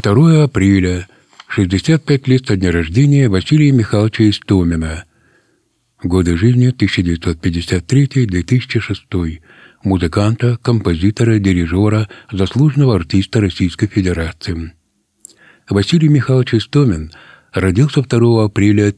2 апреля, 65 лет со дня рождения Василия Михайловича Истомина. Годы жизни 1953-2006. Музыканта, композитора, дирижера, заслуженного артиста Российской Федерации. Василий Михайлович Истомин родился 2 апреля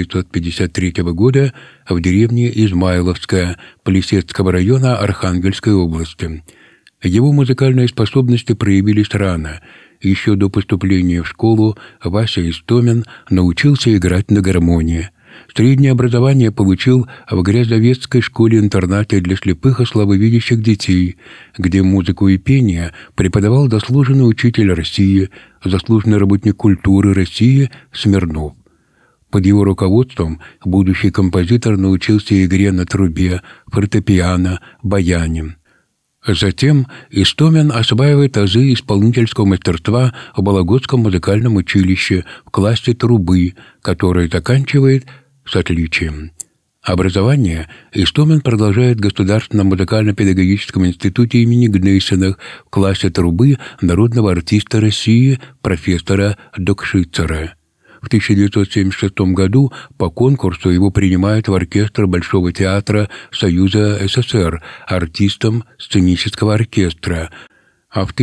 1953 года в деревне Измайловская Плесецкого района Архангельской области. Его музыкальные способности проявились рано. Еще до поступления в школу Вася Истомин научился играть на гармонии. Среднее образование получил в Грязовецкой школе-интернате для слепых и слабовидящих детей, где музыку и пение преподавал заслуженный учитель России, заслуженный работник культуры России Смирнов. Под его руководством будущий композитор научился игре на трубе, фортепиано, баяне. Затем Истомин осваивает азы исполнительского мастерства в Вологодском музыкальном училище в классе трубы, которое заканчивает с отличием. Образование Истомин продолжает в Государственном музыкально-педагогическом институте имени Гнесиных в классе трубы народного артиста России профессора Докшицера. В 1976 году по конкурсу его принимают в оркестр Большого театра Союза СССР артистом сценического оркестра, а в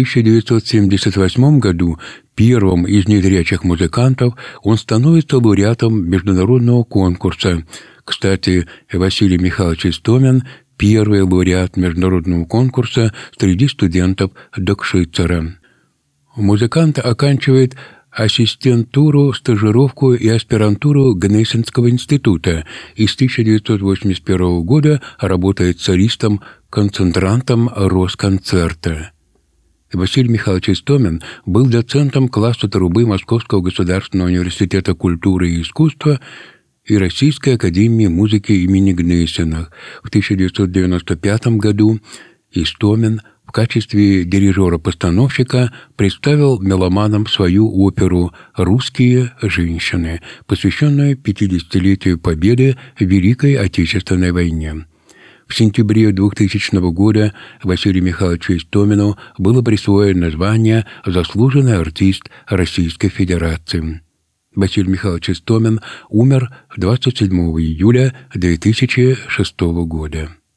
1978 году первым из незрячих музыкантов он становится лауреатом международного конкурса. Кстати, Василий Михайлович Истомин – первый лауреат международного конкурса среди студентов Докшицера. Музыкант оканчивает ассистентуру, стажировку и аспирантуру Гнесинского института и с 1981 года работает солистом-концентрантом Росконцерта. Василий Михайлович Истомин был доцентом класса трубы Московского государственного университета культуры и искусства и Российской академии музыки имени Гнесиных. В 1995 году Истомин в качестве дирижера-постановщика представил меломанам свою оперу «Русские женщины», посвященную 50-летию победы в Великой Отечественной войне. В сентябре 2000 года Василию Михайловичу Истомину было присвоено звание «Заслуженный артист Российской Федерации». Василий Михайлович Истомин умер 27 июля 2006 года.